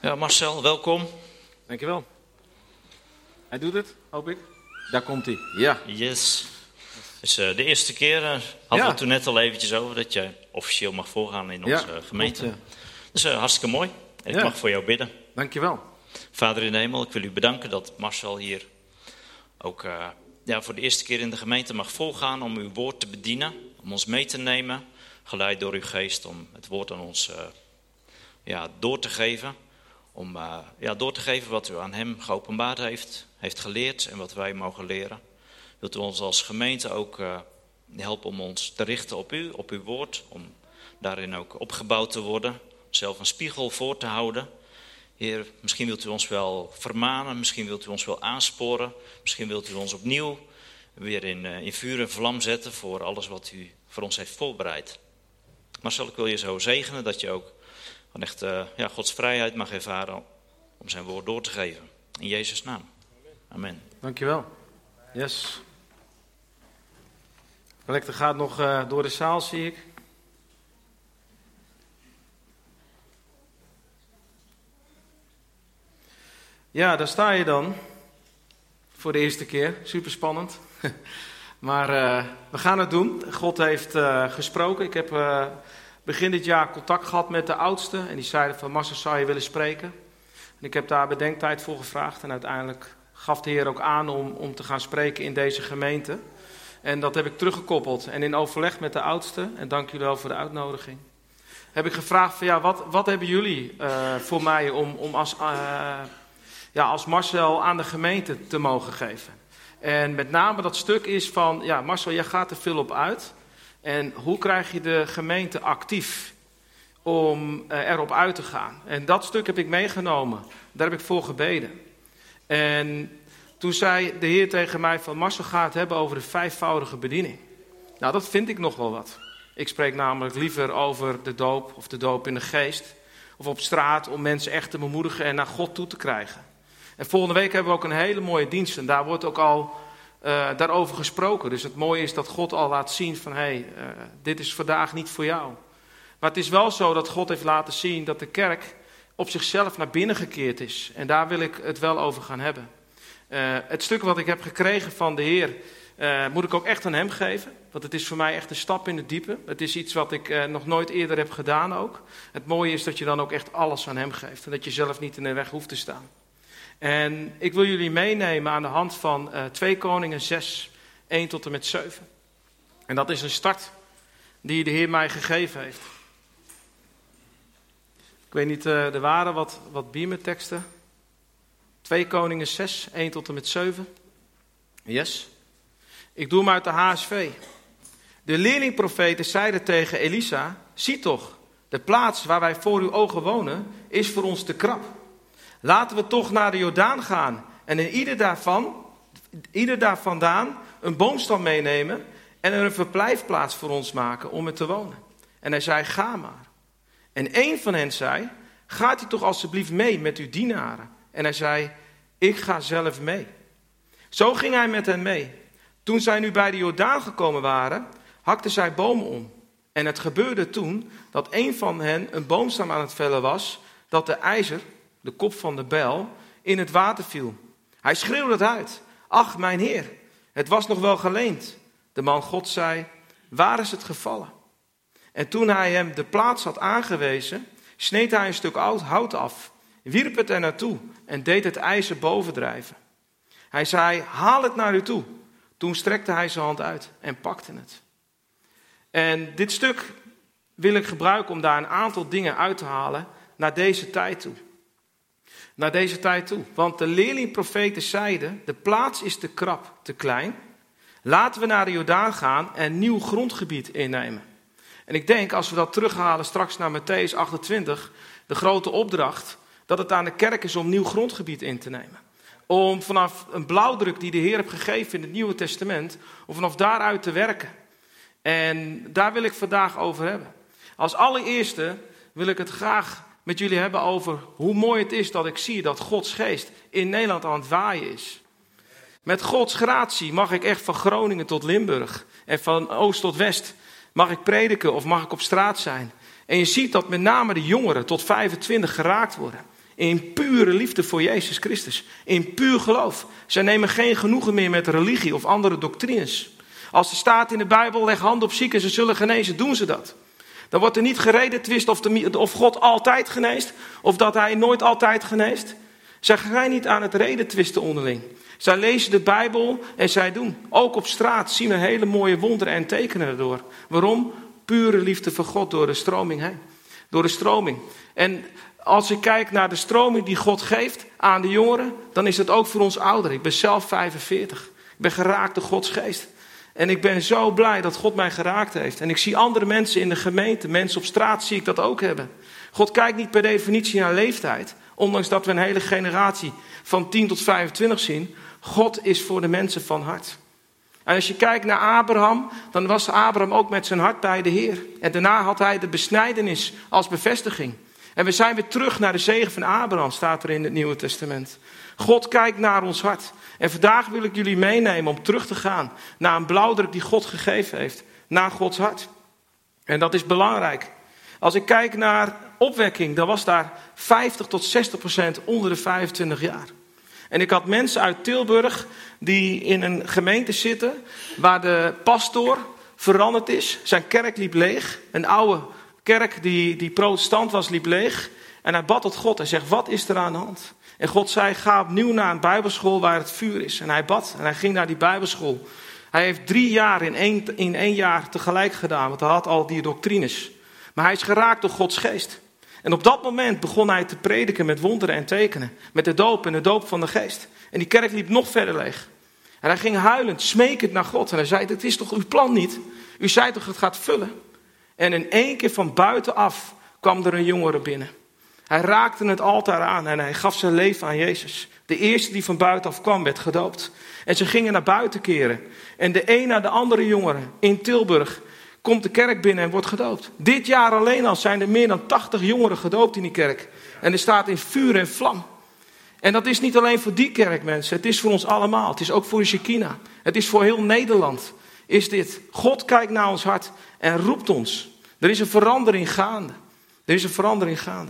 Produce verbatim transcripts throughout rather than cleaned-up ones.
Ja, Marcel, welkom. Dankjewel. Hij doet het, hoop ik. Daar komt hij. Ja. Yes. Dus uh, de eerste keer uh, hadden ja. we het toen net al eventjes over dat je officieel mag voorgaan in onze ja, gemeente. Klopt, ja. Dus uh, hartstikke mooi. En ik ja. mag voor jou bidden. Dankjewel. Vader in de hemel, ik wil u bedanken dat Marcel hier ook uh, ja, voor de eerste keer in de gemeente mag voorgaan om uw woord te bedienen. Om ons mee te nemen, geleid door uw geest, om het woord aan ons uh, ja, door te geven. Om uh, ja, door te geven wat u aan hem geopenbaard heeft, heeft geleerd en wat wij mogen leren. Wilt u ons als gemeente ook uh, helpen om ons te richten op u, op uw woord. Om daarin ook opgebouwd te worden, zelf een spiegel voor te houden. Heer, misschien wilt u ons wel vermanen, misschien wilt u ons wel aansporen. Misschien wilt u ons opnieuw weer in, uh, in vuur en vlam zetten voor alles wat u voor ons heeft voorbereid. Marcel, ik wil je zo zegenen dat je ook gewoon echt uh, ja, Gods vrijheid mag ervaren om zijn woord door te geven. In Jezus' naam. Amen. Dankjewel. Yes. Collecte gaat nog uh, door de zaal, zie ik. Ja, daar sta je dan. Voor de eerste keer. Super spannend. Maar uh, we gaan het doen. God heeft uh, gesproken. Ik heb uh, begin dit jaar contact gehad met de oudsten. En die zeiden van, Marcel, zou je willen spreken? En ik heb daar bedenktijd voor gevraagd. En uiteindelijk gaf de Heer ook aan om, om te gaan spreken in deze gemeente. En dat heb ik teruggekoppeld. En in overleg met de oudsten, en dank jullie wel voor de uitnodiging, heb ik gevraagd van, ja, wat, wat hebben jullie uh, voor mij om, om als, uh, ja, als Marcel aan de gemeente te mogen geven? En met name dat stuk is van, ja, Marcel, jij gaat er veel op uit. En hoe krijg je de gemeente actief om uh, erop uit te gaan? En dat stuk heb ik meegenomen. Daar heb ik voor gebeden. En toen zei de Heer tegen mij van, Marcel gaat het hebben over de vijfvoudige bediening. Nou, dat vind ik nog wel wat. Ik spreek namelijk liever over de doop of de doop in de geest. Of op straat om mensen echt te bemoedigen en naar God toe te krijgen. En volgende week hebben we ook een hele mooie dienst. En daar wordt ook al uh, daarover gesproken. Dus het mooie is dat God al laat zien van, hé, hey, uh, dit is vandaag niet voor jou. Maar het is wel zo dat God heeft laten zien dat de kerk op zichzelf naar binnen gekeerd is. En daar wil ik het wel over gaan hebben. Uh, het stuk wat ik heb gekregen van de Heer, uh, moet ik ook echt aan hem geven. Want het is voor mij echt een stap in het diepe. Het is iets wat ik uh, nog nooit eerder heb gedaan ook. Het mooie is dat je dan ook echt alles aan hem geeft. En dat je zelf niet in de weg hoeft te staan. En ik wil jullie meenemen aan de hand van uh, twee Koningen zes, één tot en met zeven. En dat is een start die de Heer mij gegeven heeft. Ik weet niet, uh, er waren wat, wat biermetteksten. twee Koningen zes, één tot en met zeven. Yes. Ik doe hem uit de H S V. De leerlingprofeten zeiden tegen Elisa, zie toch, de plaats waar wij voor uw ogen wonen is voor ons te krap. Laten we toch naar de Jordaan gaan en in ieder daarvan, ieder daar vandaan een boomstam meenemen en er een verblijfplaats voor ons maken om er te wonen. En hij zei, ga maar. En één van hen zei, gaat u toch alstublieft mee met uw dienaren? En hij zei, ik ga zelf mee. Zo ging hij met hen mee. Toen zij nu bij de Jordaan gekomen waren, hakten zij bomen om. En het gebeurde toen dat een van hen een boomstam aan het vellen was, dat de ijzer, de kop van de bijl, in het water viel. Hij schreeuwde het uit. Ach, mijn Heer, het was nog wel geleend. De man God zei, waar is het gevallen? En toen hij hem de plaats had aangewezen, sneed hij een stuk hout af, wierp het er naartoe en deed het ijzer bovendrijven. Hij zei, haal het naar u toe. Toen strekte hij zijn hand uit en pakte het. En dit stuk wil ik gebruiken om daar een aantal dingen uit te halen naar deze tijd toe. Naar deze tijd toe. Want de leerlingprofeten zeiden, de plaats is te krap, te klein. Laten we naar de Jordaan gaan en nieuw grondgebied innemen. En ik denk, als we dat terughalen straks naar Mattheüs achtentwintig, de grote opdracht, dat het aan de kerk is om nieuw grondgebied in te nemen. Om vanaf een blauwdruk die de Heer heeft gegeven in het Nieuwe Testament, om vanaf daaruit te werken. En daar wil ik vandaag over hebben. Als allereerste wil ik het graag met jullie hebben over hoe mooi het is dat ik zie dat Gods geest in Nederland aan het waaien is. Met Gods gratie mag ik echt van Groningen tot Limburg en van oost tot west mag ik prediken of mag ik op straat zijn. En je ziet dat met name de jongeren tot vijfentwintig geraakt worden. In pure liefde voor Jezus Christus. In puur geloof. Zij nemen geen genoegen meer met religie of andere doctrines. Als er staat in de Bijbel, leg handen op zieken, ze zullen genezen, doen ze dat. Dan wordt er niet geredetwist of, de, of God altijd geneest, of dat hij nooit altijd geneest. Zij gaan niet aan het redetwisten onderling. Zij lezen de Bijbel en zij doen. Ook op straat zien we hele mooie wonderen en tekenen erdoor. Waarom? Pure liefde voor God door de stroming heen. Door de stroming. En als ik kijk naar de stroming die God geeft aan de jongeren, dan is het ook voor ons ouderen. Ik ben zelf vijfenveertig. Ik ben geraakt door Gods geest. En ik ben zo blij dat God mij geraakt heeft. En ik zie andere mensen in de gemeente, mensen op straat zie ik dat ook hebben. God kijkt niet per definitie naar leeftijd. Ondanks dat we een hele generatie van tien tot vijfentwintig zien. God is voor de mensen van hart. En als je kijkt naar Abraham, dan was Abraham ook met zijn hart bij de Heer. En daarna had hij de besnijdenis als bevestiging. En we zijn weer terug naar de zegen van Abraham, staat er in het Nieuwe Testament. God kijkt naar ons hart. En vandaag wil ik jullie meenemen om terug te gaan naar een blauwdruk die God gegeven heeft. Naar Gods hart. En dat is belangrijk. Als ik kijk naar opwekking, dan was daar vijftig tot zestig procent onder de vijfentwintig jaar. En ik had mensen uit Tilburg die in een gemeente zitten waar de pastoor veranderd is. Zijn kerk liep leeg. Een oude kerk die, die protestant was, liep leeg. En hij bad tot God en zegt, wat is er aan de hand? En God zei, ga opnieuw naar een bijbelschool waar het vuur is. En hij bad en hij ging naar die bijbelschool. Hij heeft drie jaar in één, in één jaar tegelijk gedaan, want hij had al die doctrines. Maar hij is geraakt door Gods geest. En op dat moment begon hij te prediken met wonderen en tekenen. Met de doop en de doop van de geest. En die kerk liep nog verder leeg. En hij ging huilend, smekend naar God. En hij zei, dit is toch uw plan niet? U zei toch het gaat vullen? En in één keer van buitenaf kwam er een jongere binnen. Hij raakte het altaar aan en hij gaf zijn leven aan Jezus. De eerste die van buitenaf kwam werd gedoopt. En ze gingen naar buiten keren. En de een na de andere jongere in Tilburg komt de kerk binnen en wordt gedoopt. Dit jaar alleen al zijn er meer dan tachtig jongeren gedoopt in die kerk. En er staat in vuur en vlam. En dat is niet alleen voor die kerk, mensen. Het is voor ons allemaal. Het is ook voor de Shekinah. Het is voor heel Nederland. Is dit. God kijkt naar ons hart en roept ons. Er is een verandering gaande. Er is een verandering gaande.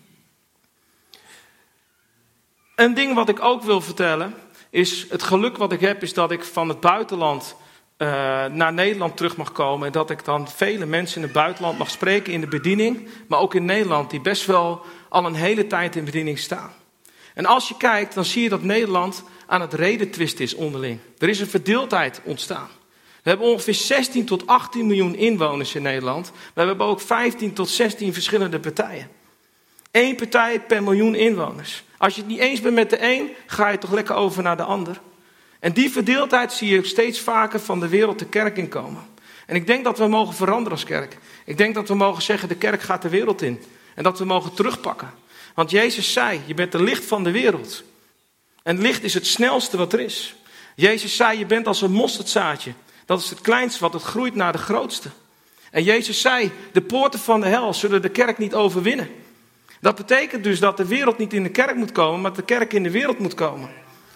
Een ding wat ik ook wil vertellen is het geluk wat ik heb is dat ik van het buitenland uh, naar Nederland terug mag komen. En dat ik dan vele mensen in het buitenland mag spreken in de bediening. Maar ook in Nederland die best wel al een hele tijd in bediening staan. En als je kijkt dan zie je dat Nederland aan het redetwisten is onderling. Er is een verdeeldheid ontstaan. We hebben ongeveer zestien tot achttien miljoen inwoners in Nederland. Maar we hebben ook vijftien tot zestien verschillende partijen. Eén partij per miljoen inwoners. Als je het niet eens bent met de een, ga je toch lekker over naar de ander. En die verdeeldheid zie je steeds vaker van de wereld de kerk inkomen. En ik denk dat we mogen veranderen als kerk. Ik denk dat we mogen zeggen, de kerk gaat de wereld in. En dat we mogen terugpakken. Want Jezus zei, je bent het licht van de wereld. En licht is het snelste wat er is. Jezus zei, je bent als een mosterdzaadje. Dat is het kleinste wat het groeit naar de grootste. En Jezus zei, de poorten van de hel zullen de kerk niet overwinnen. Dat betekent dus dat de wereld niet in de kerk moet komen, maar dat de kerk in de wereld moet komen.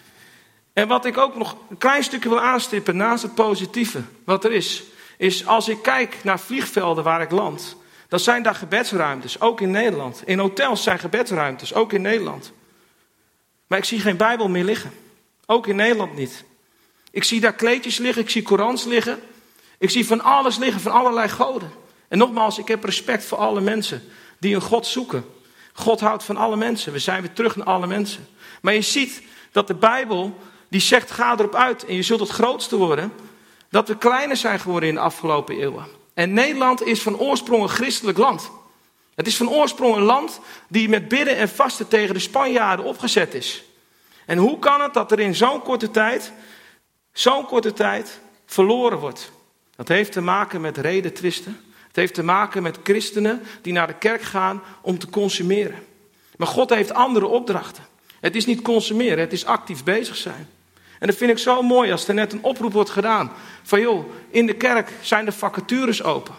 En wat ik ook nog een klein stukje wil aanstippen naast het positieve wat er is, is als ik kijk naar vliegvelden waar ik land, dan zijn daar gebedsruimtes, ook in Nederland. In hotels zijn gebedsruimtes, ook in Nederland. Maar ik zie geen Bijbel meer liggen. Ook in Nederland niet. Ik zie daar kleedjes liggen, ik zie Korans liggen. Ik zie van alles liggen, van allerlei goden. En nogmaals, ik heb respect voor alle mensen die een God zoeken. God houdt van alle mensen. We zijn weer terug naar alle mensen. Maar je ziet dat de Bijbel, die zegt ga erop uit en je zult het grootste worden. Dat we kleiner zijn geworden in de afgelopen eeuwen. En Nederland is van oorsprong een christelijk land. Het is van oorsprong een land die met bidden en vasten tegen de Spanjaarden opgezet is. En hoe kan het dat er in zo'n korte tijd, zo'n korte tijd verloren wordt? Dat heeft te maken met redetwisten. Het heeft te maken met christenen die naar de kerk gaan om te consumeren. Maar God heeft andere opdrachten. Het is niet consumeren, het is actief bezig zijn. En dat vind ik zo mooi als er net een oproep wordt gedaan. Van joh, in de kerk zijn de vacatures open.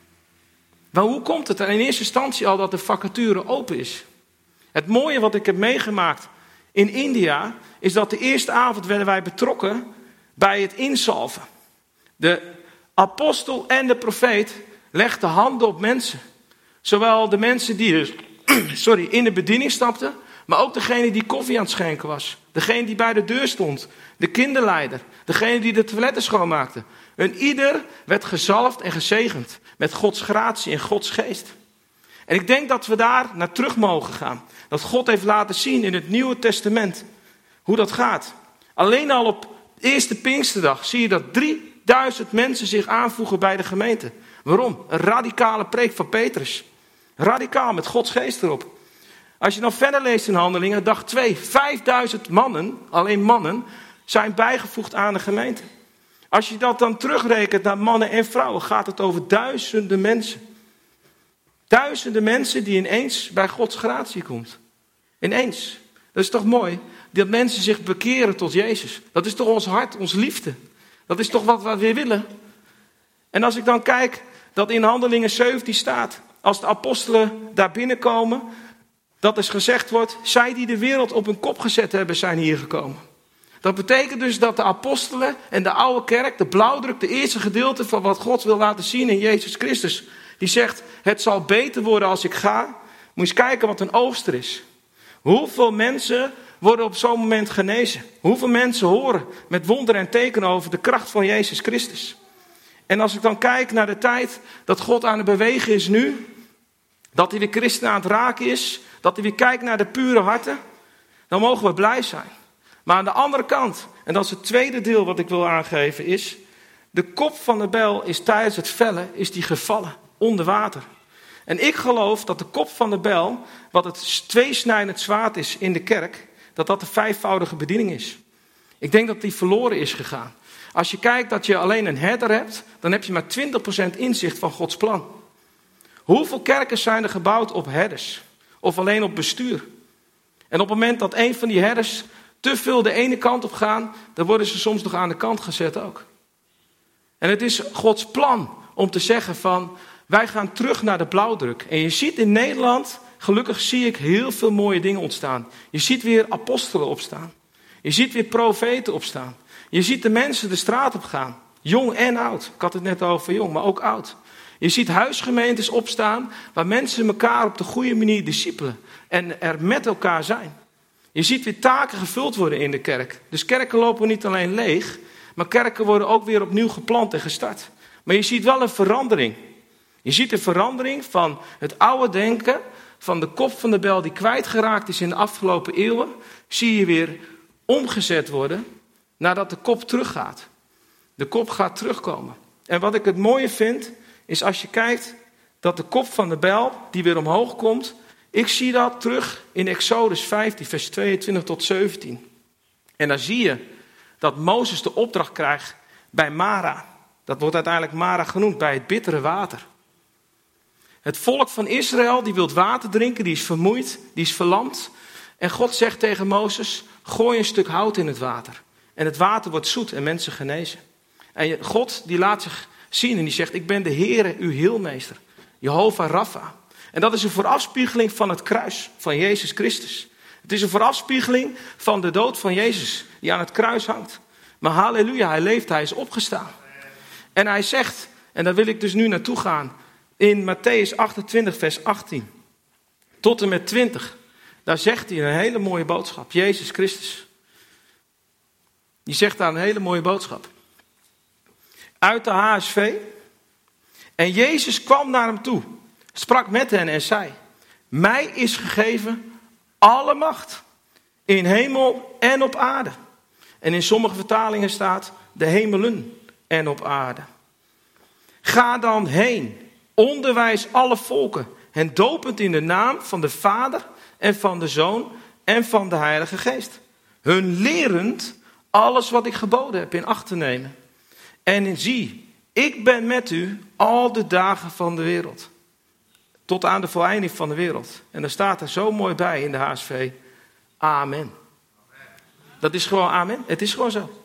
Maar hoe komt het er in eerste instantie al dat de vacature open is? Het mooie wat ik heb meegemaakt in India is dat de eerste avond werden wij betrokken bij het insalven. De apostel en de profeet legden handen op mensen. Zowel de mensen die dus sorry, in de bediening stapte, maar ook degene die koffie aan het schenken was. Degene die bij de deur stond, de kinderleider, degene die de toiletten schoonmaakte. En ieder werd gezalfd en gezegend met Gods gratie en Gods geest. En ik denk dat we daar naar terug mogen gaan. Dat God heeft laten zien in het Nieuwe Testament hoe dat gaat. Alleen al op de eerste Pinksterdag zie je dat drieduizend mensen zich aanvoegen bij de gemeente. Waarom? Een radicale preek van Petrus. Radicaal, met Gods geest erop. Als je dan verder leest in Handelingen, dag twee, vijfduizend mannen, alleen mannen, zijn bijgevoegd aan de gemeente. Als je dat dan terugrekent naar mannen en vrouwen, gaat het over duizenden mensen. Duizenden mensen die ineens bij Gods gratie komt. Ineens. Dat is toch mooi? Dat mensen zich bekeren tot Jezus. Dat is toch ons hart, ons liefde. Dat is toch wat we weer willen. En als ik dan kijk dat in Handelingen zeventien staat, als de apostelen daar binnenkomen, dat is gezegd wordt, zij die de wereld op hun kop gezet hebben, zijn hier gekomen. Dat betekent dus dat de apostelen en de oude kerk, de blauwdruk, de eerste gedeelte van wat God wil laten zien in Jezus Christus, die zegt, het zal beter worden als ik ga. Moet je eens kijken wat een oogst er is. Hoeveel mensen worden op zo'n moment genezen? Hoeveel mensen horen met wonderen en tekenen over de kracht van Jezus Christus? En als ik dan kijk naar de tijd dat God aan het bewegen is nu, dat hij weer christenen aan het raken is, dat hij weer kijkt naar de pure harten, dan mogen we blij zijn. Maar aan de andere kant, en dat is het tweede deel wat ik wil aangeven, is de kop van de bijl is tijdens het vellen is die gevallen, onder water. En ik geloof dat de kop van de bijl, wat het tweesnijdend zwaard is in de kerk, dat dat de vijfvoudige bediening is. Ik denk dat die verloren is gegaan. Als je kijkt dat je alleen een herder hebt, dan heb je maar twintig procent inzicht van Gods plan. Hoeveel kerken zijn er gebouwd op herders? Of alleen op bestuur? En op het moment dat een van die herders te veel de ene kant op gaan, dan worden ze soms nog aan de kant gezet ook. En het is Gods plan om te zeggen van, wij gaan terug naar de blauwdruk. En je ziet in Nederland, gelukkig zie ik heel veel mooie dingen ontstaan. Je ziet weer apostelen opstaan. Je ziet weer profeten opstaan. Je ziet de mensen de straat op gaan. Jong en oud. Ik had het net over jong, maar ook oud. Je ziet huisgemeentes opstaan waar mensen elkaar op de goede manier discipelen. En er met elkaar zijn. Je ziet weer taken gevuld worden in de kerk. Dus kerken lopen niet alleen leeg, maar kerken worden ook weer opnieuw geplant en gestart. Maar je ziet wel een verandering. Je ziet een verandering van het oude denken, van de kop van de bijl die kwijtgeraakt is in de afgelopen eeuwen, zie je weer omgezet worden nadat de kop teruggaat. De kop gaat terugkomen. En wat ik het mooie vind, is als je kijkt dat de kop van de bijl die weer omhoog komt, ik zie dat terug in Exodus vijftien, vers tweeëntwintig tot zeventien. En dan zie je dat Mozes de opdracht krijgt bij Mara. Dat wordt uiteindelijk Mara genoemd, bij het bittere water. Het volk van Israël, die wil water drinken, die is vermoeid, die is verlamd. En God zegt tegen Mozes, gooi een stuk hout in het water. En het water wordt zoet en mensen genezen. En God die laat zich zien en die zegt, ik ben de Heere, uw heelmeester. Jehovah Rapha. En dat is een voorafspiegeling van het kruis van Jezus Christus. Het is een voorafspiegeling van de dood van Jezus, die aan het kruis hangt. Maar halleluja, hij leeft, hij is opgestaan. En hij zegt, en daar wil ik dus nu naartoe gaan, in Matthäus achtentwintig, vers achttien tot en met twintig. Daar zegt hij een hele mooie boodschap. Jezus Christus. Die zegt daar een hele mooie boodschap. Uit de H S V. En Jezus kwam naar hem toe. Sprak met hen en zei. Mij is gegeven alle macht. In hemel en op aarde. En in sommige vertalingen staat de hemelen en op aarde. Ga dan heen. Onderwijs alle volken. Hen dopend in de naam van de Vader en van de Zoon en van de Heilige Geest. Hun lerend alles wat ik geboden heb in acht te nemen. En zie, ik ben met u al de dagen van de wereld. Tot aan de voleinding van de wereld. En daar staat er zo mooi bij in de H S V. Amen. Dat is gewoon amen. Het is gewoon zo.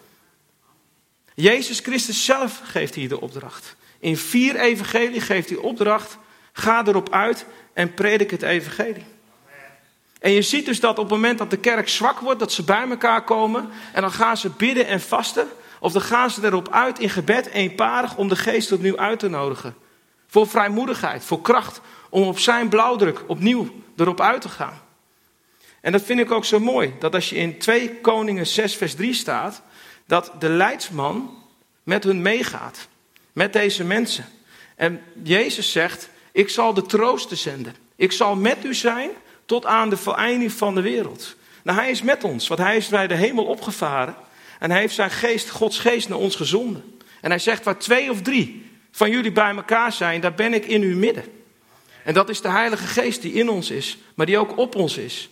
Jezus Christus zelf geeft hier de opdracht. In vier evangelie geeft hij opdracht. Ga erop uit en predik het evangelie. En je ziet dus dat op het moment dat de kerk zwak wordt, dat ze bij elkaar komen. En dan gaan ze bidden en vasten. Of dan gaan ze erop uit in gebed eenparig om de geest opnieuw uit te nodigen. Voor vrijmoedigheid, voor kracht. om op zijn blauwdruk opnieuw erop uit te gaan. En dat vind ik ook zo mooi, dat als je in twee Koningen zes vers drie staat, dat de leidsman met hun meegaat, met deze mensen. En Jezus zegt, ik zal de trooster zenden. Ik zal met u zijn tot aan de voleinding van de wereld. Nou, hij is met ons, want hij is bij de hemel opgevaren. En hij heeft zijn geest, Gods geest, naar ons gezonden. En hij zegt, waar twee of drie van jullie bij elkaar zijn, daar ben ik in uw midden. En dat is de Heilige Geest die in ons is, maar die ook op ons is.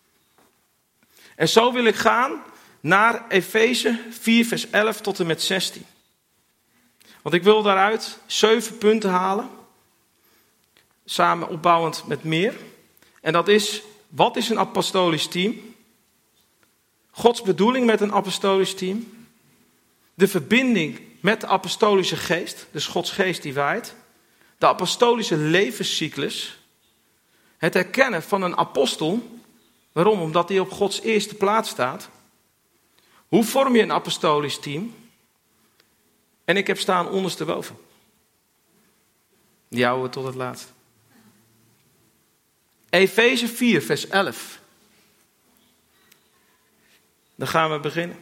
En zo wil ik gaan naar Efeze vier vers elf tot en met zestien. Want ik wil daaruit zeven punten halen. Samen opbouwend met meer. En dat is, wat is een apostolisch team? Gods bedoeling met een apostolisch team. De verbinding met de apostolische geest. Dus Gods geest die waait. De apostolische levenscyclus. Het herkennen van een apostel. Waarom? Omdat hij op Gods eerste plaats staat. Hoe vorm je een apostolisch team? En ik heb staan ondersteboven. Die houden we tot het laatst. Efeze vier vers elf. Dan gaan we beginnen.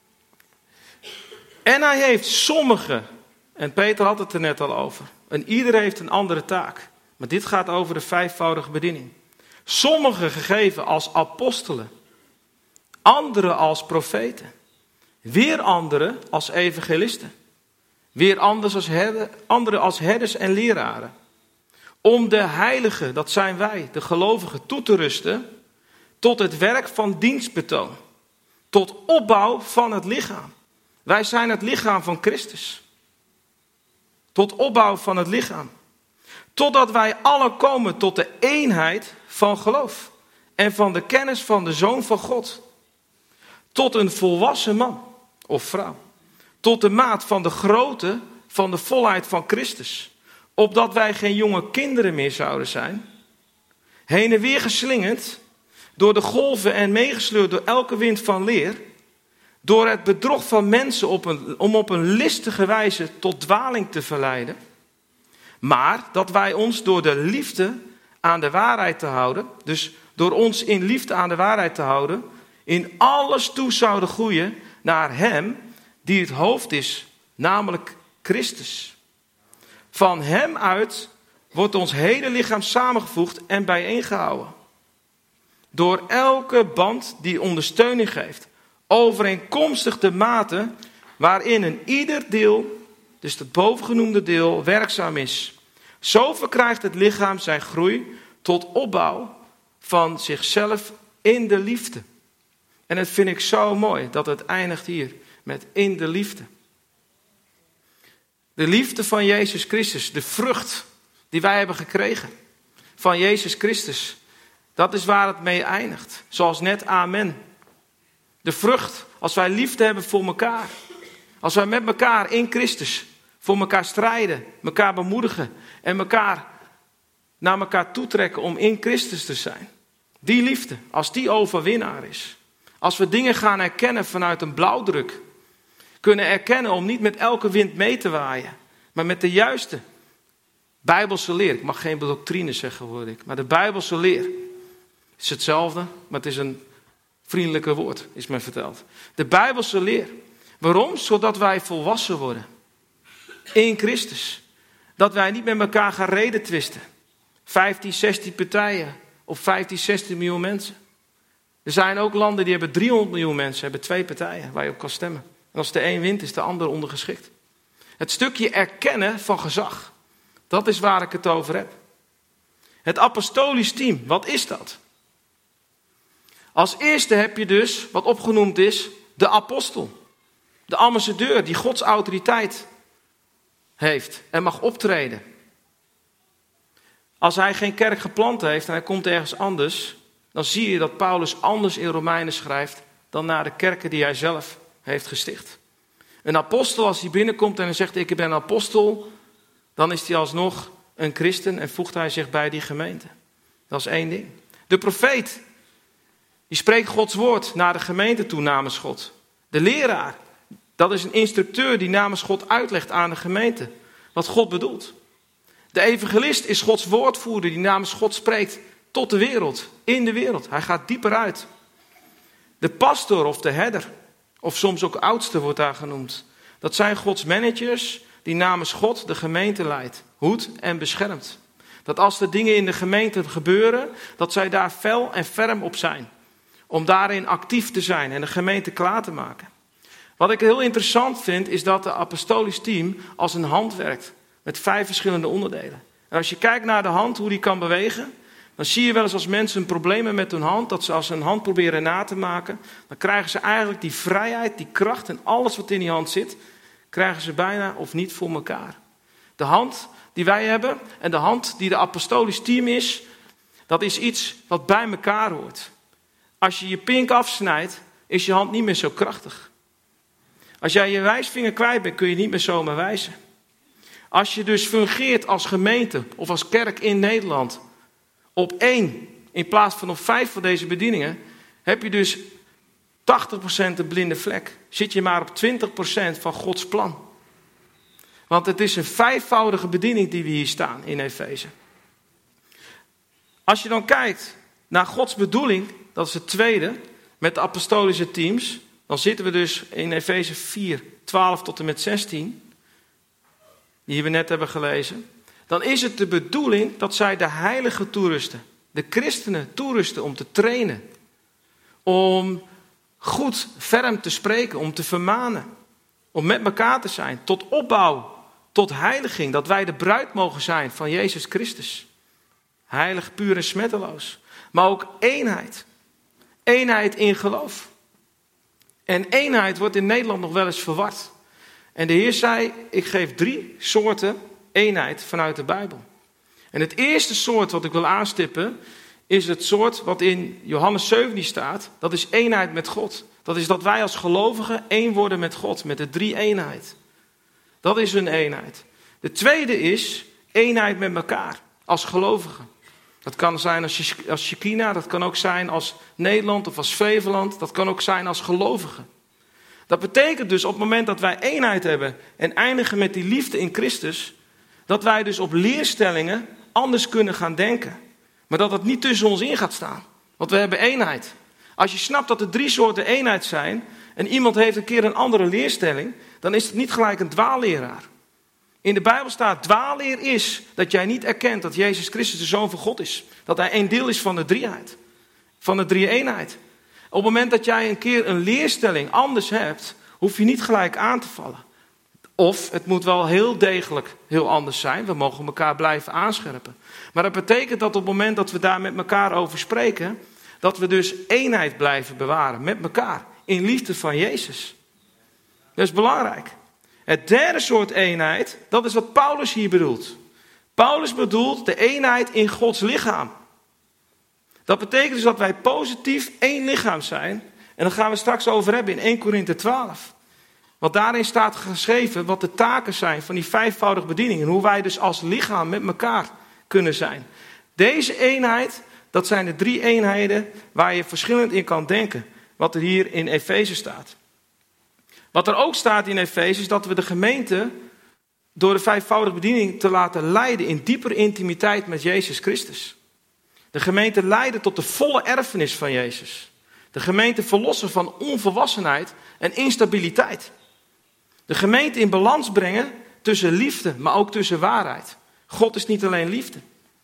En hij heeft sommigen, en Peter had het er net al over. En iedereen heeft een andere taak. Maar dit gaat over de vijfvoudige bediening. Sommigen gegeven als apostelen. Anderen als profeten. Weer anderen als evangelisten. Weer anders als herder, anderen als herders en leraren. Om de heiligen, dat zijn wij, de gelovigen, toe te rusten. Tot het werk van dienstbetoon. Tot opbouw van het lichaam. Wij zijn het lichaam van Christus. Tot opbouw van het lichaam. Totdat wij allen komen tot de eenheid van geloof. En van de kennis van de Zoon van God. Tot een volwassen man of vrouw. Tot de maat van de grootte van de volheid van Christus. Opdat wij geen jonge kinderen meer zouden zijn. Heen en weer geslingerd door de golven en meegesleurd door elke wind van leer. Door het bedrog van mensen op een, om op een listige wijze tot dwaling te verleiden. Maar dat wij ons door de liefde aan de waarheid te houden. Dus door ons in liefde aan de waarheid te houden. In alles toe zouden groeien naar hem die het hoofd is. Namelijk Christus. Van hem uit wordt ons hele lichaam samengevoegd en bijeengehouden. Door elke band die ondersteuning geeft. Overeenkomstig de mate waarin een ieder deel, dus het bovengenoemde deel, werkzaam is. Zo verkrijgt het lichaam zijn groei tot opbouw van zichzelf in de liefde. En dat vind ik zo mooi dat het eindigt hier met in de liefde. De liefde van Jezus Christus, de vrucht die wij hebben gekregen van Jezus Christus. Dat is waar het mee eindigt. Zoals net amen. De vrucht, als wij liefde hebben voor elkaar. Als wij met elkaar in Christus voor elkaar strijden, elkaar bemoedigen en elkaar naar elkaar toetrekken om in Christus te zijn. Die liefde, als die overwinnaar is. Als we dingen gaan herkennen vanuit een blauwdruk. Kunnen erkennen om niet met elke wind mee te waaien. Maar met de juiste Bijbelse leer. Ik mag geen doctrine zeggen, hoor ik. Maar de Bijbelse leer is hetzelfde, maar het is een vriendelijker woord, is mij verteld. De Bijbelse leer. Waarom? Zodat wij volwassen worden. In Christus. Dat wij niet met elkaar gaan redetwisten. vijftien, zestien partijen. Of vijftien, zestien miljoen mensen. Er zijn ook landen die hebben driehonderd miljoen mensen. Hebben twee partijen waar je op kan stemmen. En als de een wint, is de ander ondergeschikt. Het stukje erkennen van gezag. Dat is waar ik het over heb. Het apostolisch team, wat is dat? Als eerste heb je dus, wat opgenoemd is, de apostel. De ambassadeur die Gods autoriteit heeft en mag optreden. Als hij geen kerk geplant heeft en hij komt ergens anders, dan zie je dat Paulus anders in Romeinen schrijft dan naar de kerken die hij zelf heeft gesticht. Een apostel, als hij binnenkomt en hij zegt ik ben een apostel, dan is hij alsnog een christen en voegt hij zich bij die gemeente. Dat is één ding. De profeet, die spreekt Gods woord naar de gemeente toe namens God. De leraar, dat is een instructeur die namens God uitlegt aan de gemeente wat God bedoelt. De evangelist is Gods woordvoerder die namens God spreekt tot de wereld, in de wereld. Hij gaat dieper uit. De pastor of de herder, of soms ook oudste wordt daar genoemd. Dat zijn Gods managers die namens God de gemeente leidt, hoedt en beschermt. Dat als er dingen in de gemeente gebeuren, dat zij daar fel en ferm op zijn. Om daarin actief te zijn en de gemeente klaar te maken. Wat ik heel interessant vind, is dat de apostolisch team als een hand werkt. Met vijf verschillende onderdelen. En als je kijkt naar de hand, hoe die kan bewegen, dan zie je wel eens als mensen problemen met hun hand, dat ze als ze een hand proberen na te maken, dan krijgen ze eigenlijk die vrijheid, die kracht en alles wat in die hand zit, krijgen ze bijna of niet voor elkaar. De hand die wij hebben en de hand die de apostolisch team is, dat is iets wat bij elkaar hoort. Als je je pink afsnijdt, is je hand niet meer zo krachtig. Als jij je wijsvinger kwijt bent, kun je niet meer zomaar wijzen. Als je dus fungeert als gemeente of als kerk in Nederland op één in plaats van op vijf van deze bedieningen, heb je dus tachtig procent de blinde vlek. Zit je maar op twintig procent van Gods plan. Want het is een vijfvoudige bediening die we hier staan in Efeze. Als je dan kijkt naar Gods bedoeling, dat is het tweede, met de apostolische teams, dan zitten we dus in Efeze vier, twaalf tot en met zestien, die we net hebben gelezen. Dan is het de bedoeling dat zij de heiligen toerusten, de christenen toerusten om te trainen, om goed ferm te spreken, om te vermanen, om met elkaar te zijn, tot opbouw, tot heiliging, dat wij de bruid mogen zijn van Jezus Christus. Heilig, puur en smetteloos. Maar ook eenheid. Eenheid in geloof. En eenheid wordt in Nederland nog wel eens verward. En de Heer zei, ik geef drie soorten eenheid vanuit de Bijbel. En het eerste soort wat ik wil aanstippen, is het soort wat in Johannes zeventien staat. Dat is eenheid met God. Dat is dat wij als gelovigen één worden met God, met de drie eenheid. Dat is een eenheid. De tweede is eenheid met elkaar, als gelovigen. Dat kan zijn als, als Shekinah, dat kan ook zijn als Nederland of als Flevoland. Dat kan ook zijn als gelovigen. Dat betekent dus op het moment dat wij eenheid hebben en eindigen met die liefde in Christus, dat wij dus op leerstellingen anders kunnen gaan denken. Maar dat het niet tussen ons in gaat staan. Want we hebben eenheid. Als je snapt dat er drie soorten eenheid zijn en iemand heeft een keer een andere leerstelling, dan is het niet gelijk een dwaalleraar. In de Bijbel staat, dwaalleer is dat jij niet erkent dat Jezus Christus de Zoon van God is. Dat hij een deel is van de drieheid. Van de drie-eenheid. Op het moment dat jij een keer een leerstelling anders hebt, hoef je niet gelijk aan te vallen. Of het moet wel heel degelijk heel anders zijn. We mogen elkaar blijven aanscherpen. Maar dat betekent dat op het moment dat we daar met elkaar over spreken, dat we dus eenheid blijven bewaren met elkaar. In liefde van Jezus. Dat is belangrijk. Het derde soort eenheid, dat is wat Paulus hier bedoelt. Paulus bedoelt de eenheid in Gods lichaam. Dat betekent dus dat wij positief één lichaam zijn. En daar gaan we straks over hebben in Eerste Korinthe twaalf. Want daarin staat geschreven wat de taken zijn van die vijfvoudige bediening. En hoe wij dus als lichaam met elkaar kunnen zijn. Deze eenheid, dat zijn de drie eenheden waar je verschillend in kan denken. Wat er hier in Efeze staat. Wat er ook staat in Efeze is dat we de gemeente door de vijfvoudige bediening te laten leiden in diepere intimiteit met Jezus Christus. De gemeente leiden tot de volle erfenis van Jezus. De gemeente verlossen van onvolwassenheid en instabiliteit. De gemeente in balans brengen tussen liefde, maar ook tussen waarheid. God is niet alleen liefde.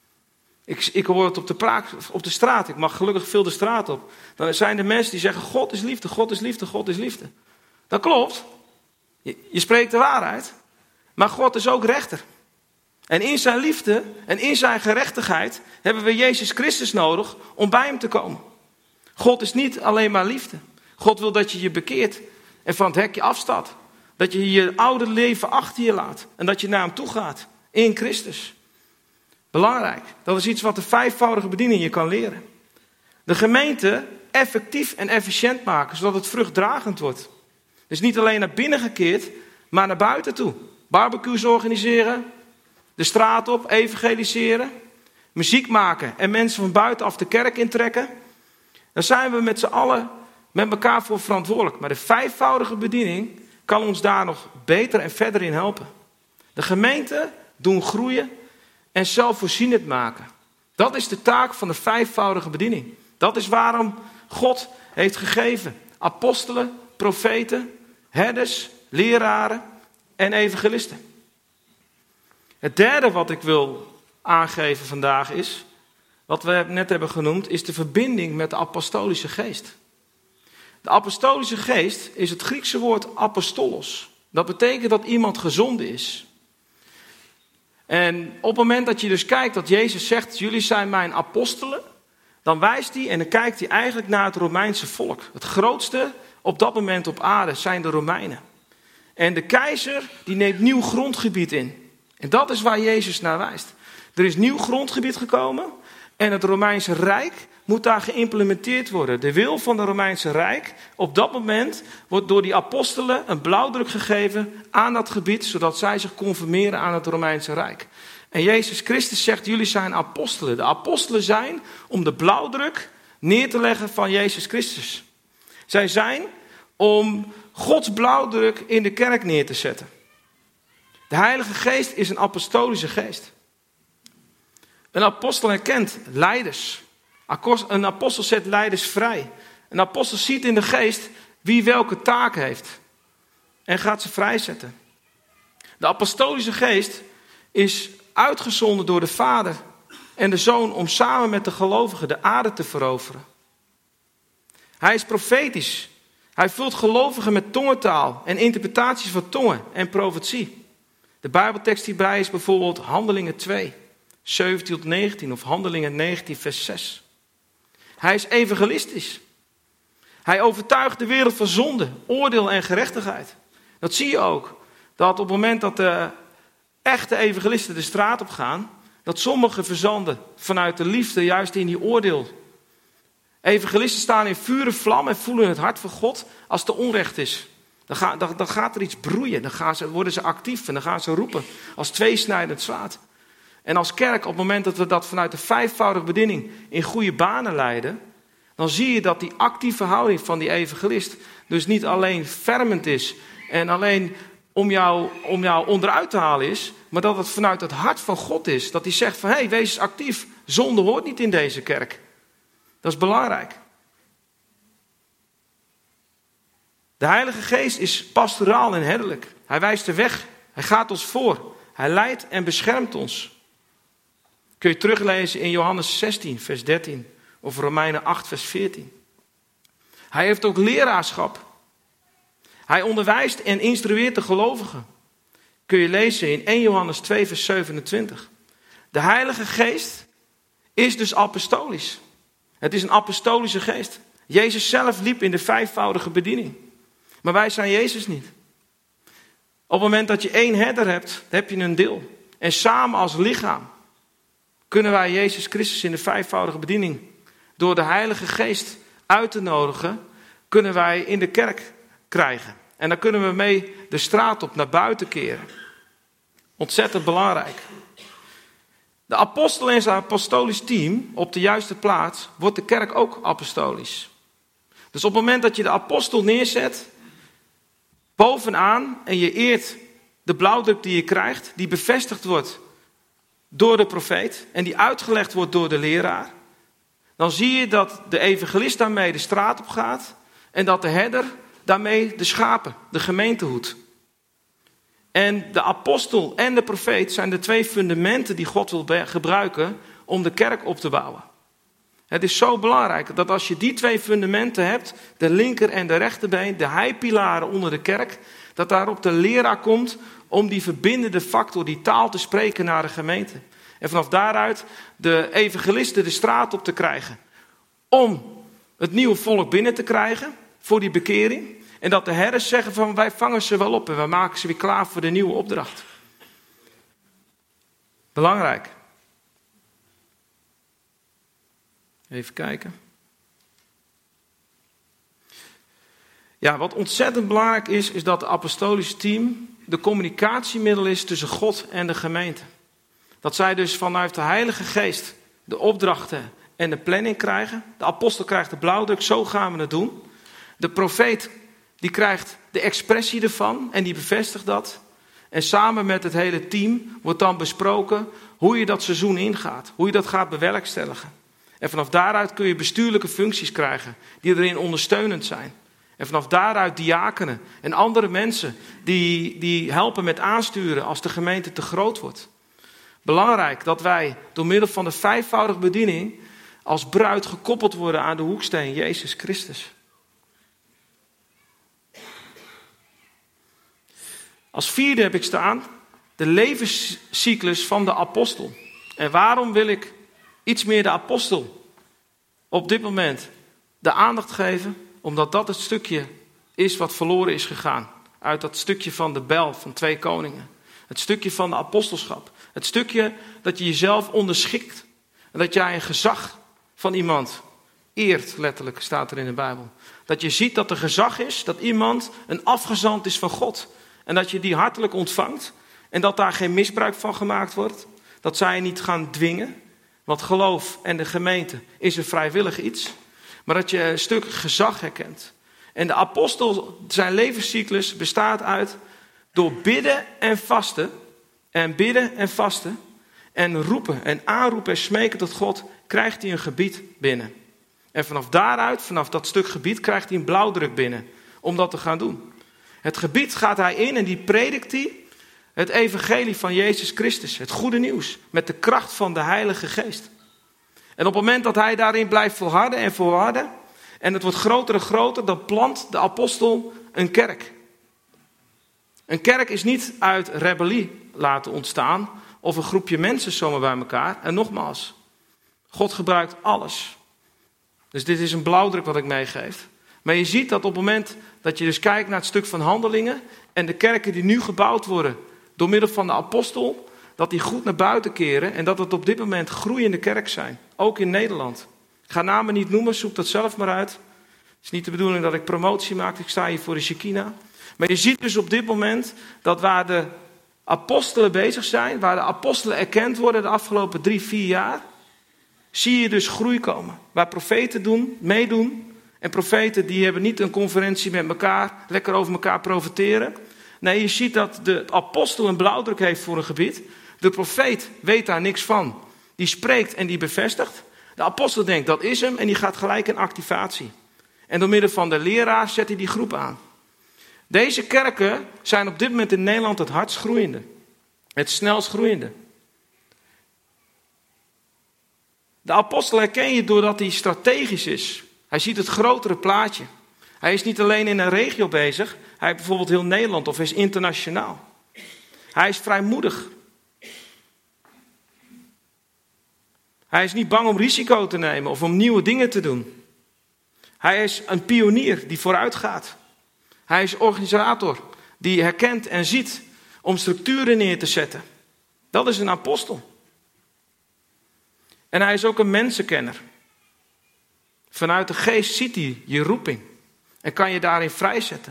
Ik, ik hoor het op de, praak, op de straat, ik mag gelukkig veel de straat op. Dan zijn er mensen die zeggen, God is liefde, God is liefde, God is liefde. Dat klopt. Je, je spreekt de waarheid. Maar God is ook rechter. En in zijn liefde en in zijn gerechtigheid hebben we Jezus Christus nodig om bij hem te komen. God is niet alleen maar liefde. God wil dat je je bekeert en van het hekje afstaat. Dat je je oude leven achter je laat en dat je naar hem toe gaat in Christus. Belangrijk. Dat is iets wat de vijfvoudige bediening je kan leren. De gemeente effectief en efficiënt maken, zodat het vruchtdragend wordt. Dus niet alleen naar binnen gekeerd, maar naar buiten toe. Barbecues organiseren, de straat op, evangeliseren, muziek maken en mensen van buitenaf de kerk intrekken. Dan zijn we met z'n allen met elkaar voor verantwoordelijk. Maar de vijfvoudige bediening kan ons daar nog beter en verder in helpen. De gemeente doen groeien en zelfvoorzienend maken. Dat is de taak van de vijfvoudige bediening. Dat is waarom God heeft gegeven apostelen, profeten, herders, leraren en evangelisten. Het derde wat ik wil aangeven vandaag is, wat we net hebben genoemd, is de verbinding met de apostolische geest. De apostolische geest is het Griekse woord apostolos. Dat betekent dat iemand gezonden is. En op het moment dat je dus kijkt dat Jezus zegt, jullie zijn mijn apostelen, dan wijst hij en dan kijkt hij eigenlijk naar het Romeinse volk. Het grootste op dat moment op aarde zijn de Romeinen. En de keizer die neemt nieuw grondgebied in. En dat is waar Jezus naar wijst. Er is nieuw grondgebied gekomen en het Romeinse Rijk moet daar geïmplementeerd worden. De wil van het Romeinse Rijk, op dat moment wordt door die apostelen een blauwdruk gegeven aan dat gebied, zodat zij zich conformeren aan het Romeinse Rijk. En Jezus Christus zegt, jullie zijn apostelen. De apostelen zijn om de blauwdruk neer te leggen van Jezus Christus. Zij zijn om Gods blauwdruk in de kerk neer te zetten. De Heilige Geest is een apostolische geest. Een apostel herkent leiders. Een apostel zet leiders vrij. Een apostel ziet in de geest wie welke taak heeft. En gaat ze vrijzetten. De apostolische geest is uitgezonden door de Vader en de Zoon om samen met de gelovigen de aarde te veroveren. Hij is profetisch. Hij vult gelovigen met tongentaal en interpretaties van tongen en profetie. De Bijbeltekst hierbij is bijvoorbeeld Handelingen twee, zeventien tot negentien of Handelingen negentien vers zes. Hij is evangelistisch. Hij overtuigt de wereld van zonde, oordeel en gerechtigheid. Dat zie je ook. Dat op het moment dat de echte evangelisten de straat op gaan, dat sommigen verzanden vanuit de liefde juist in die oordeel. Evangelisten staan in vuur en vlam en voelen het hart van God als er onrecht is. Dan, ga, dan, dan gaat er iets broeien, dan gaan ze, worden ze actief en dan gaan ze roepen als tweesnijdend zwaard. En als kerk, op het moment dat we dat vanuit de vijfvoudige bediening in goede banen leiden, dan zie je dat die actieve houding van die evangelist dus niet alleen fermend is en alleen om jou, om jou onderuit te halen is, maar dat het vanuit het hart van God is. Dat hij zegt van, hé, hey, wees eens actief. Zonde hoort niet in deze kerk. Dat is belangrijk. De Heilige Geest is pastoraal en herderlijk. Hij wijst de weg. Hij gaat ons voor. Hij leidt en beschermt ons. Kun je teruglezen in Johannes zestien, vers dertien. Of Romeinen acht, vers veertien. Hij heeft ook leraarschap. Hij onderwijst en instrueert de gelovigen. Kun je lezen in eerste Johannes twee, vers zevenentwintig. De Heilige Geest is dus apostolisch. Het is een apostolische geest. Jezus zelf liep in de vijfvoudige bediening. Maar wij zijn Jezus niet. Op het moment dat je één herder hebt, heb je een deel. En samen als lichaam kunnen wij Jezus Christus in de vijfvoudige bediening door de Heilige Geest uit te nodigen, kunnen wij in de kerk krijgen. En dan kunnen we mee de straat op naar buiten keren. Ontzettend belangrijk. De apostel en zijn apostolisch team op de juiste plaats wordt de kerk ook apostolisch. Dus op het moment dat je de apostel neerzet bovenaan en je eert de blauwdruk die je krijgt, die bevestigd wordt door de profeet en die uitgelegd wordt door de leraar, dan zie je dat de evangelist daarmee de straat op gaat en dat de herder daarmee de schapen, de gemeente hoedt. En de apostel en de profeet zijn de twee fundamenten die God wil gebruiken om de kerk op te bouwen. Het is zo belangrijk dat als je die twee fundamenten hebt, de linker en de rechterbeen, de heipilaren onder de kerk, dat daarop de leraar komt om die verbindende factor, die taal te spreken naar de gemeente. En vanaf daaruit de evangelisten de straat op te krijgen. Om het nieuwe volk binnen te krijgen voor die bekering. En dat de herders zeggen van wij vangen ze wel op en wij maken ze weer klaar voor de nieuwe opdracht. Belangrijk. Even kijken. Ja, wat ontzettend belangrijk is, is dat het apostolische team de communicatiemiddel is tussen God en de gemeente. Dat zij dus vanuit de Heilige Geest de opdrachten en de planning krijgen. De apostel krijgt de blauwdruk, zo gaan we het doen. De profeet die krijgt de expressie ervan en die bevestigt dat. En samen met het hele team wordt dan besproken hoe je dat seizoen ingaat. Hoe je dat gaat bewerkstelligen. En vanaf daaruit kun je bestuurlijke functies krijgen die erin ondersteunend zijn. En vanaf daaruit diakenen en andere mensen die, die helpen met aansturen als de gemeente te groot wordt. Belangrijk dat wij door middel van de vijfvoudige bediening als bruid gekoppeld worden aan de hoeksteen Jezus Christus. Als vierde heb ik staan de levenscyclus van de apostel. En waarom wil ik iets meer de apostel op dit moment de aandacht geven? Omdat dat het stukje is wat verloren is gegaan. Uit dat stukje van de bel van twee koningen. Het stukje van de apostelschap. Het stukje dat je jezelf onderschikt. En dat jij een gezag van iemand eert, letterlijk staat er in de Bijbel. Dat je ziet dat er gezag is, dat iemand een afgezant is van God. En dat je die hartelijk ontvangt. En dat daar geen misbruik van gemaakt wordt. Dat zij je niet gaan dwingen. Want geloof en de gemeente is een vrijwillig iets. Maar dat je een stuk gezag herkent. En de apostel, zijn levenscyclus bestaat uit door bidden en vasten. En bidden en vasten. En roepen en aanroepen en smeken tot God. Krijgt hij een gebied binnen. En vanaf daaruit, vanaf dat stuk gebied, krijgt hij een blauwdruk binnen. Om dat te gaan doen. Het gebied gaat hij in en die predikt hij. Het evangelie van Jezus Christus. Het goede nieuws. Met de kracht van de Heilige Geest. En op het moment dat hij daarin blijft volharden en volharden. En het wordt groter en groter. Dan plant de apostel een kerk. Een kerk is niet uit rebellie laten ontstaan. Of een groepje mensen zomaar bij elkaar. En nogmaals. God gebruikt alles. Dus dit is een blauwdruk wat ik meegeef. Maar je ziet dat op het moment dat je dus kijkt naar het stuk van Handelingen. En de kerken die nu gebouwd worden door middel van de apostel. Dat die goed naar buiten keren. En dat het op dit moment groeiende kerk zijn. Ook in Nederland. Ik ga namen niet noemen, zoek dat zelf maar uit. Het is niet de bedoeling dat ik promotie maak. Ik sta hier voor de Shekinah. Maar je ziet dus op dit moment dat waar de apostelen bezig zijn. Waar de apostelen erkend worden de afgelopen drie, vier jaar. Zie je dus groei komen. Waar profeten doen, meedoen. En profeten die hebben niet een conferentie met elkaar. Lekker over elkaar profeteren. Nee, je ziet dat de apostel een blauwdruk heeft voor een gebied. De profeet weet daar niks van. Die spreekt en die bevestigt. De apostel denkt dat is hem en die gaat gelijk in activatie. En door middel van de leraar zet hij die groep aan. Deze kerken zijn op dit moment in Nederland het hardst groeiende. Het snelst groeiende. De apostel herken je doordat hij strategisch is. Hij ziet het grotere plaatje. Hij is niet alleen in een regio bezig. Hij heeft bijvoorbeeld heel Nederland of hij is internationaal. Hij is vrijmoedig. Hij is niet bang om risico te nemen of om nieuwe dingen te doen. Hij is een pionier die vooruit gaat. Hij is organisator die herkent en ziet om structuren neer te zetten. Dat is een apostel. En hij is ook een mensenkenner. Vanuit de geest ziet hij je roeping. En kan je daarin vrijzetten.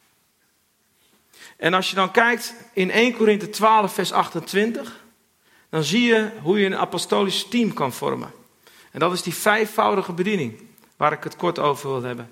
En als je dan kijkt in eerste Korinthe twaalf vers achtentwintig. Dan zie je hoe je een apostolisch team kan vormen. En dat is die vijfvoudige bediening. Waar ik het kort over wil hebben.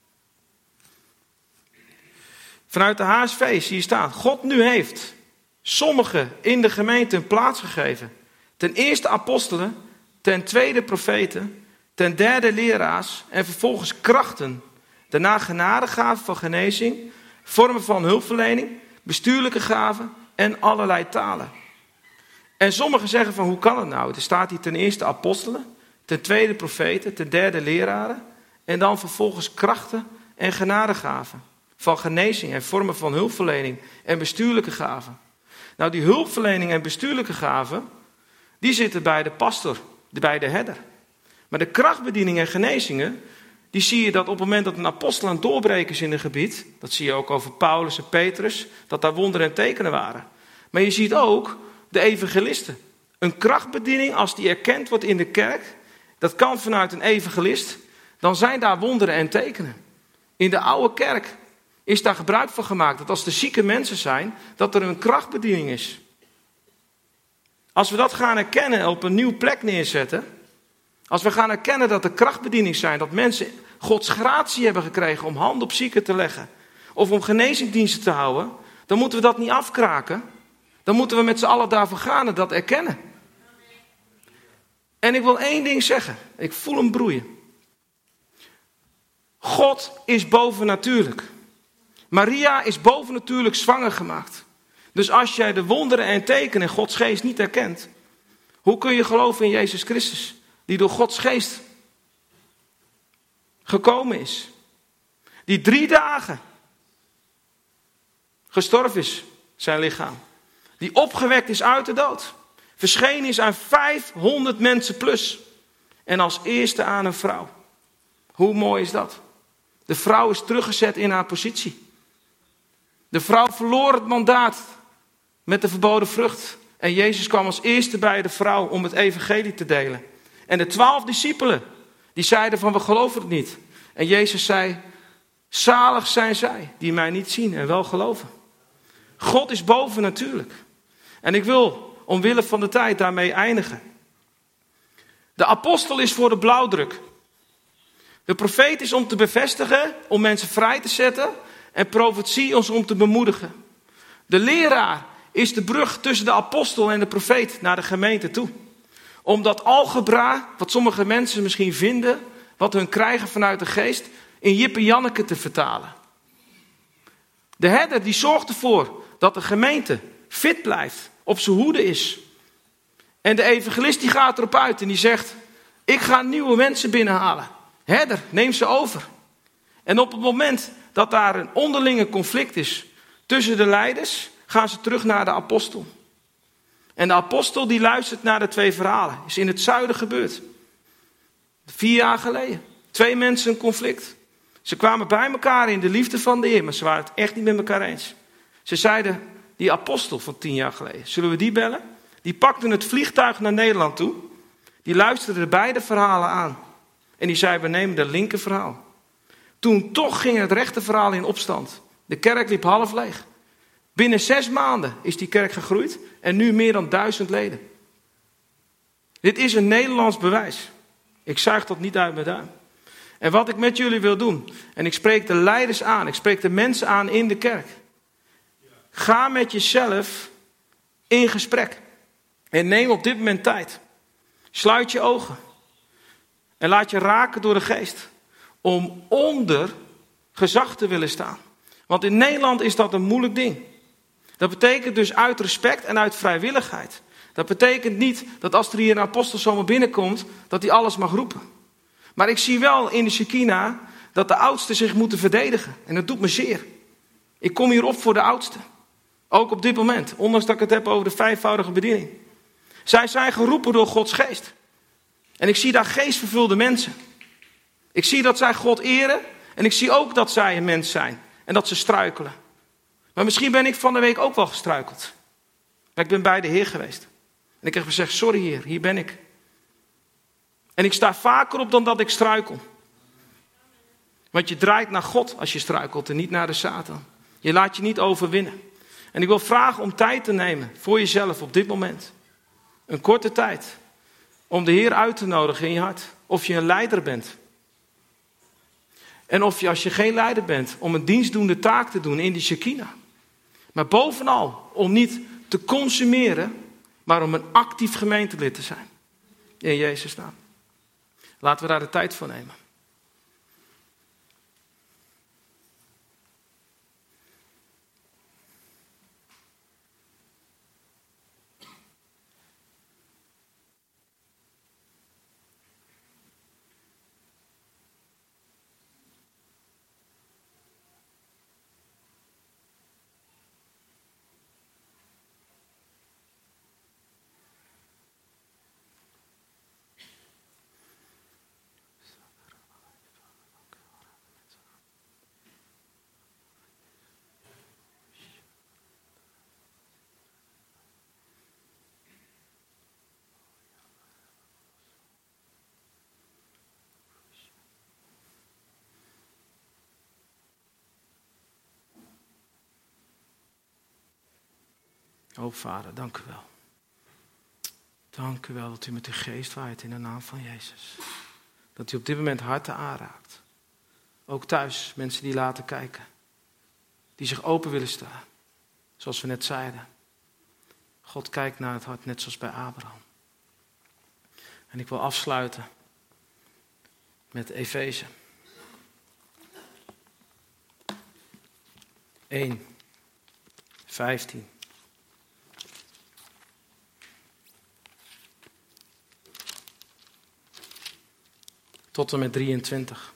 Vanuit de H S V zie je staan. God nu heeft sommigen in de gemeente een plaats gegeven. Ten eerste apostelen. Ten tweede profeten. Ten derde leraars. En vervolgens krachten. Daarna genadegaven van genezing. Vormen van hulpverlening. Bestuurlijke gaven. En allerlei talen. En sommigen zeggen van hoe kan het nou? Er staat hier ten eerste apostelen. Ten tweede profeten. Ten derde leraren. En dan vervolgens krachten en genadegaven. Van genezing en vormen van hulpverlening. En bestuurlijke gaven. Nou die hulpverlening en bestuurlijke gaven. Die zitten bij de pastor. Bij de herder. Maar de krachtbediening en genezingen. Die zie je dat op het moment dat een apostel aan het doorbreken is in een gebied. Dat zie je ook over Paulus en Petrus. Dat daar wonderen en tekenen waren. Maar je ziet ook de evangelisten. Een krachtbediening als die erkend wordt in de kerk. Dat kan vanuit een evangelist. Dan zijn daar wonderen en tekenen. In de oude kerk is daar gebruik van gemaakt. Dat als er zieke mensen zijn. Dat er een krachtbediening is. Als we dat gaan herkennen en op een nieuwe plek neerzetten. Als we gaan herkennen dat er krachtbediening zijn. Dat mensen Gods gratie hebben gekregen om handen op zieken te leggen. Of om genezingsdiensten te houden. dan moeten we dat niet afkraken. Dan moeten we met z'n allen daarvoor gaan en dat erkennen. En ik wil één ding zeggen. Ik voel hem broeien. God is bovennatuurlijk. Maria is bovennatuurlijk zwanger gemaakt. Dus als jij de wonderen en tekenen in Gods geest niet herkent, hoe kun je geloven in Jezus Christus, die door Gods geest gekomen is? Die drie dagen gestorven is, zijn lichaam. Die opgewekt is uit de dood. Verschenen is aan vijfhonderd mensen plus. En als eerste aan een vrouw. Hoe mooi is dat? De vrouw is teruggezet in haar positie. De vrouw verloor het mandaat met de verboden vrucht. En Jezus kwam als eerste bij de vrouw om het evangelie te delen. En de twaalf discipelen, die zeiden van we geloven het niet. En Jezus zei, zalig zijn zij die mij niet zien en wel geloven. God is bovennatuurlijk. En ik wil omwille van de tijd daarmee eindigen. De apostel is voor de blauwdruk. De profeet is om te bevestigen, om mensen vrij te zetten. En profetie is om te bemoedigen. De leraar is de brug tussen de apostel en de profeet naar de gemeente toe. Om dat algebra, wat sommige mensen misschien vinden, wat hun krijgen vanuit de geest, in Jip en Janneke te vertalen. De herder die zorgt ervoor dat de gemeente fit blijft, op zijn hoede is. En de evangelist die gaat erop uit en die zegt, ik ga nieuwe mensen binnenhalen. Herder, neem ze over. En op het moment dat daar een onderlinge conflict is tussen de leiders, gaan ze terug naar de apostel. En de apostel die luistert naar de twee verhalen. Is in het zuiden gebeurd. Vier jaar geleden. Twee mensen een conflict. Ze kwamen bij elkaar in de liefde van de Heer, maar ze waren het echt niet met elkaar eens. Ze zeiden, die apostel van tien jaar geleden, zullen we die bellen? Die pakten het vliegtuig naar Nederland toe. Die luisterden de beide verhalen aan. En die zei, we nemen het linker verhaal. Toen toch ging het rechter verhaal in opstand. De kerk liep half leeg. Binnen zes maanden is die kerk gegroeid en nu meer dan duizend leden. Dit is een Nederlands bewijs. Ik zuig dat niet uit mijn duim. En wat ik met jullie wil doen, en ik spreek de leiders aan, ik spreek de mensen aan in de kerk. Ga met jezelf in gesprek. En neem op dit moment tijd. Sluit je ogen. En laat je raken door de geest. Om onder gezag te willen staan. Want in Nederland is dat een moeilijk ding. Dat betekent dus uit respect en uit vrijwilligheid. Dat betekent niet dat als er hier een apostel zomaar binnenkomt, dat hij alles mag roepen. Maar ik zie wel in de Shekinah dat de oudsten zich moeten verdedigen. En dat doet me zeer. Ik kom hier op voor de oudsten. Ook op dit moment. Ondanks dat ik het heb over de vijfvoudige bediening. Zij zijn geroepen door Gods geest. En ik zie daar geestvervulde mensen. Ik zie dat zij God eren. En ik zie ook dat zij een mens zijn. En dat ze struikelen. Maar misschien ben ik van de week ook wel gestruikeld. Maar ik ben bij de Heer geweest. En ik heb gezegd, sorry Heer, hier ben ik. En ik sta vaker op dan dat ik struikel. Want je draait naar God als je struikelt en niet naar de Satan. Je laat je niet overwinnen. En ik wil vragen om tijd te nemen voor jezelf op dit moment. Een korte tijd. Om de Heer uit te nodigen in je hart. Of je een leider bent. En of je als je geen leider bent, om een dienstdoende taak te doen in die Shekinah. Maar bovenal om niet te consumeren, maar om een actief gemeentelid te zijn. In Jezus' naam. Laten we daar de tijd voor nemen. O Vader, dank u wel. Dank u wel dat u met uw geest waait in de naam van Jezus. Dat u op dit moment harten aanraakt. Ook thuis, mensen die laten kijken. Die zich open willen staan. Zoals we net zeiden. God kijkt naar het hart net zoals bij Abraham. En ik wil afsluiten met Efeze één, vijftien. Tot en met drieëntwintig.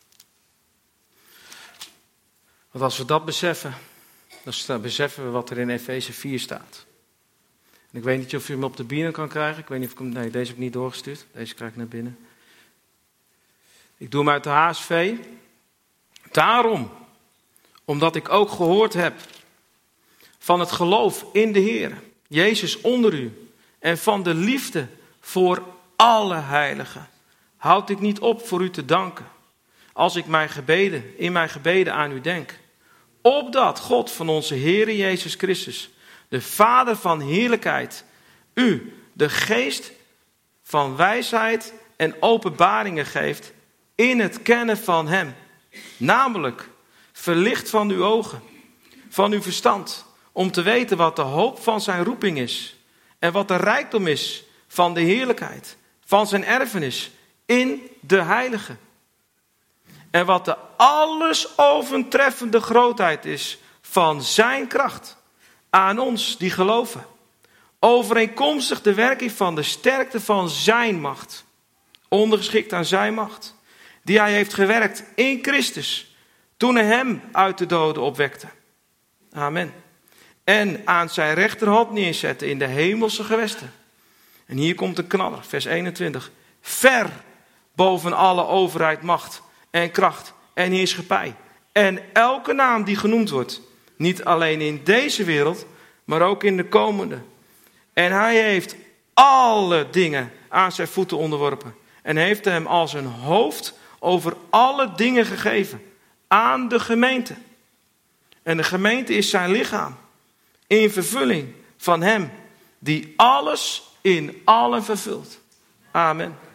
Want als we dat beseffen, dan beseffen we wat er in Efeze vier staat. En ik weet niet of u hem op de bieren kan krijgen. Ik weet niet of ik hem, nee, deze heb ik niet doorgestuurd. Deze krijg ik naar binnen. Ik doe hem uit de H S V. Daarom, omdat ik ook gehoord heb van het geloof in de Heer, Jezus onder u, en van de liefde voor alle heiligen, houd ik niet op voor u te danken, als ik mijn gebeden, in mijn gebeden aan u denk. Opdat God van onze Heer Jezus Christus, de Vader van heerlijkheid, u de geest van wijsheid en openbaringen geeft in het kennen van hem. Namelijk, verlicht van uw ogen, van uw verstand, om te weten wat de hoop van zijn roeping is en wat de rijkdom is van de heerlijkheid, van zijn erfenis in de heiligen. En wat de alles overtreffende grootheid is van zijn kracht aan ons die geloven. Overeenkomstig de werking van de sterkte van zijn macht. Ondergeschikt aan zijn macht. Die hij heeft gewerkt in Christus. Toen hij hem uit de doden opwekte. Amen. En aan zijn rechterhand neerzette in de hemelse gewesten. En hier komt een knaller, vers eenentwintig. Ver boven alle overheid, macht en kracht en heerschappij. En elke naam die genoemd wordt. Niet alleen in deze wereld, maar ook in de komende. En hij heeft alle dingen aan zijn voeten onderworpen. En heeft hem als een hoofd over alle dingen gegeven. Aan de gemeente. En de gemeente is zijn lichaam. In vervulling van hem die alles in allen vervult. Amen.